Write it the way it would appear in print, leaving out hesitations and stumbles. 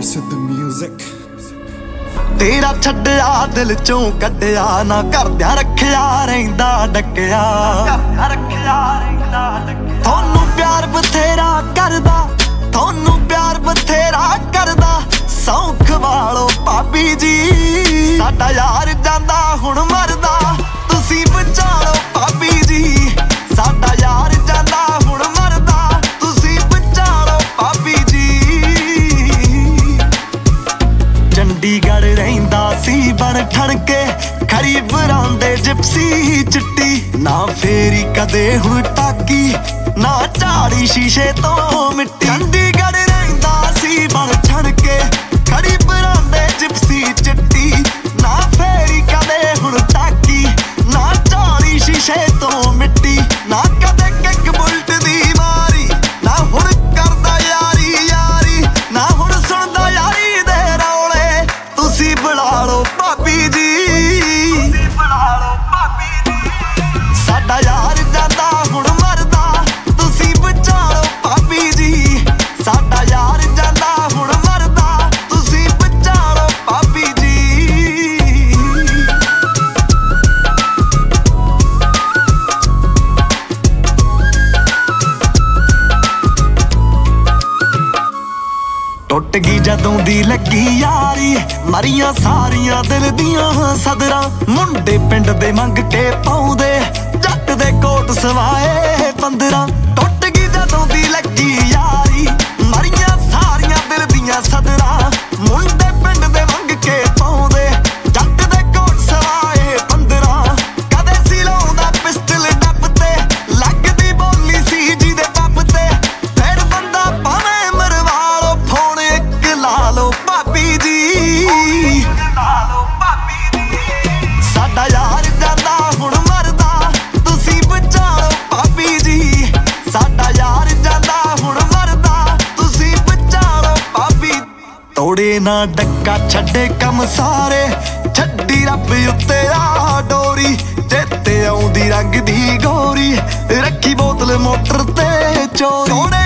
with the music. तेरा छड्डिया दिल चों कड्डिया ना करदियां रखिया रहिंदा डकिया थोनू प्यार बथेरा करदा थोनू प्यार बथेरा करदा सौख वालो भाभी जी साडा यार जांदा हुण मरदा तुसी बचालो भाभी जी साडा यार जांदा हुण मरदा तुसी बचालो भाभी जी चंडीगढ़ रहिंदा सी बन ठणके खरी बरांदे जिप्सी चिट्टी ना फेरी कदे हुण टाकी ना झाड़ी शीशे तो मिट्टी चंडीगढ़ रहिंदा सी बन ठणके खरी बरांदे जिप्सी चिट्टी ना फेरी कदे हुण टाकी ना झाड़ी शीशे तो मिट्टी ना कदे किक बुलट दी मारी ना हुण करदा यारी यारी ना हुण सुणदा यारी दे रौले तुसी बुला लो भाभी जी साडा यार जांदा हुण मरदा तुसी बचा लो भाभी जी साडा यार जांदा हुण मरदा तुसी बचा लो भाभी जी टुट गई जदों दी लगी यारी मरियां सारियां दिल दियां सदरां मुंडे पिंड दे मंग के पाउंदे जट दे कोट सवाए 15 टुट गई जदों दी लगी यारी मरियां सारियां दिल दियां सदरां मुंडे पिंड दे मंग के पाउंदे जट दे कोट सवाए 15 कदे सी लाउंदा पिस्टल डप ते लगदी बोली सी जी दे पप ते फिर बंदा भावें मरवा लो फोन एक ला लो भाभी जी साडा यार जांदा हुण मरदा तुसी बचा लो भाभी जी साडा यार जांदा हुण मरदा तुसी बचा लो भाभी तोड़े ना डक्का छड्डे कम सारे छड्डी रब उत्ते आ डोरी चेते आउंदी रंग दी गोरी रखी बोतल मोटर ते चोरी